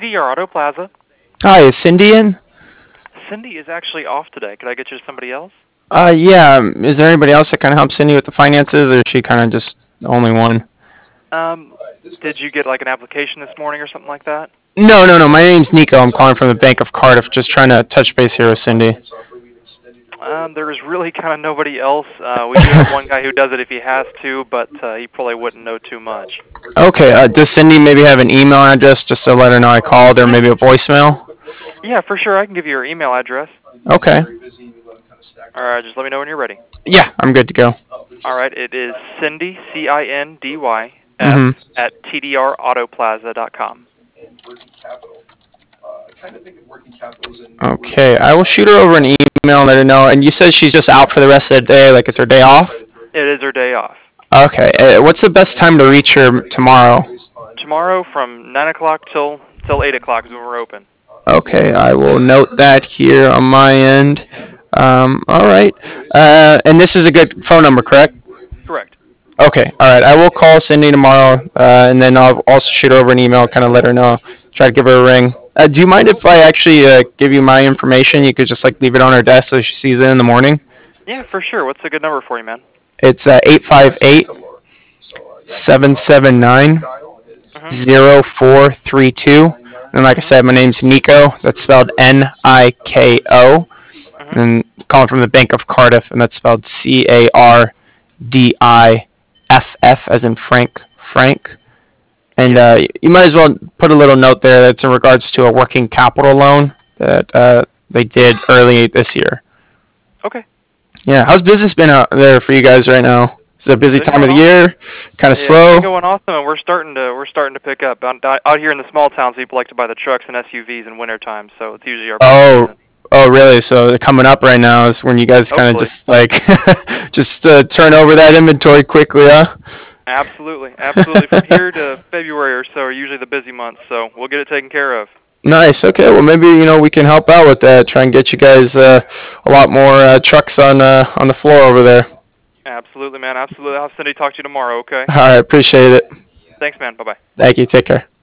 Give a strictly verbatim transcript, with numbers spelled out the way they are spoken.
D R Auto Plaza. Hi, is Cindy in? Cindy is actually off today. Could I get you to somebody else? Uh, yeah. um, Is there anybody else that kind of helps Cindy with the finances, or is she kind of just the only one? Um, did you get like an application this morning or something like that? No, no, no. My name's Nico. I'm calling from the Bank of Cardiff. Just trying to touch base here with Cindy. Um, there is really kind of nobody else. Uh, we do have one guy who does it if he has to, but uh, he probably wouldn't know too much. Okay. Uh, does Cindy maybe have an email address just to let her know I called, or maybe a voicemail? Yeah, for sure. I can give you your email address. Okay. All right, just let me know when you're ready. Yeah, I'm good to go. All right, it is Cindy, C I N D Y, F, Mhm. at T D R autoplaza dot com. Okay. I will shoot her over an email and let her know. And you said she's just out for the rest of the day. Like it's her day off. It is her day off. Okay. Uh, what's the best time to reach her tomorrow? Tomorrow from nine o'clock till till eight o'clock is when we're open. Okay, I will note that here on my end. Um, all right. Uh, and this is a good phone number, correct? Correct. Okay. All right. I will call Cindy tomorrow, uh, and then I'll also shoot her over an email, kind of let her know. Try to give her a ring. Uh, do you mind if I actually uh, give you my information? You could just like leave it on her desk so she sees it in the morning. Yeah, for sure. What's a good number for you, man? It's uh, eight five eight, seven seven nine, Mm-hmm. zero four three two. And like I said, my name's Nico. That's spelled N I K O. Mm-hmm. And calling from the Bank of Cardiff, and that's spelled C A R D I F F as in Frank, Frank. And Yes. uh, you might as well put a little note there that's in regards to a working capital loan that uh, they did early this year. Okay. Yeah, how's business been out there for you guys right now? Is it a busy Been time of going the awesome. year? Kind of Yeah, it's been slow? going awesome, and we're starting to we're starting to pick up out, out here in the small towns. People like to buy the trucks and S U Vs in wintertime, so it's usually our peak Oh, season. oh, really? So coming up right now is when you guys kind of Hopefully. just like just uh, turn over that inventory quickly, huh? Absolutely, absolutely. From here to February or so are usually the busy months, so we'll get it taken care of. Nice. Okay. Well, maybe you know we can help out with that. Try and get you guys uh, a lot more uh, trucks on uh, on the floor over there. Absolutely, man. Absolutely. I'll have Cindy talk to you tomorrow. Okay. All right. Appreciate it. Thanks, man. Bye bye. Thank you. Take care.